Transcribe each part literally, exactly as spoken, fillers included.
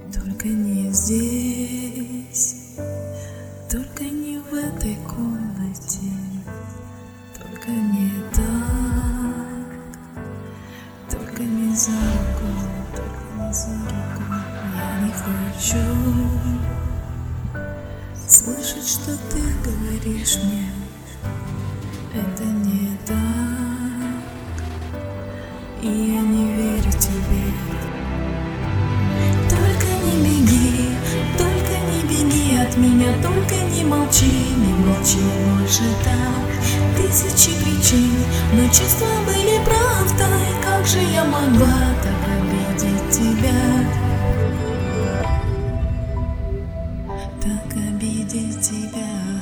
Только не здесь, только не в этой комнате, только не так, только не за руку, только не за руку. Я не хочу слышать, что ты говоришь мне. Это не так, и я не верю тебе. Только не беги, только не беги от меня, только не молчи, не молчи больше так. Тысячи причин, но чувства были правдой. Как же я могла так обидеть тебя? Так обидеть тебя.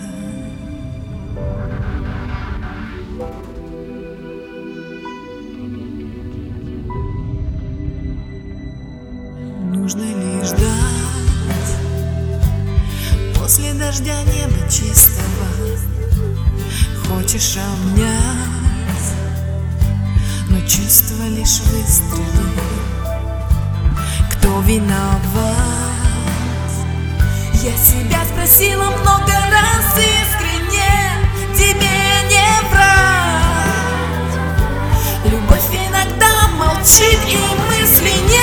Нужно лишь ждать после дождя неба чистого. Хочешь обнять, но чувства лишь выстрелы. Кто виноват? Я себя спросила много раз искренне. Тебе не врать. Любовь иногда молчит и мысли нет.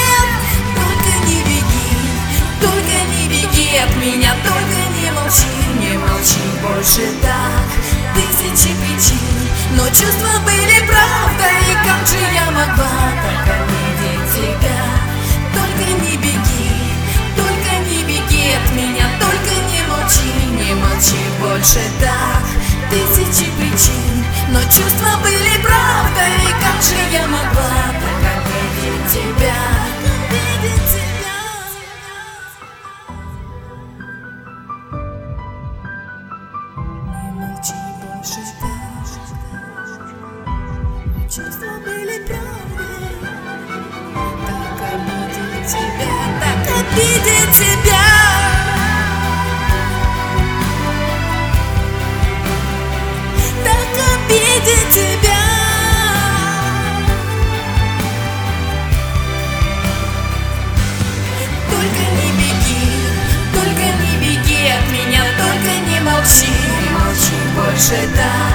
От меня только не молчи, не молчи больше так. Тысячи причин, но чувства были правдой. Как же я могла так обидеть тебя? Только не беги, только не беги от меня. Только не молчи, не молчи больше так. Тысячи причин, но чувства были правдой. Как же я могла так обидеть тебя? Обидеть тебя. Чувства были правдой. Так обидеть тебя, так обидеть тебя. Так обидеть тебя. Только не беги, только не беги от меня. Только не молчи, не молчи больше так.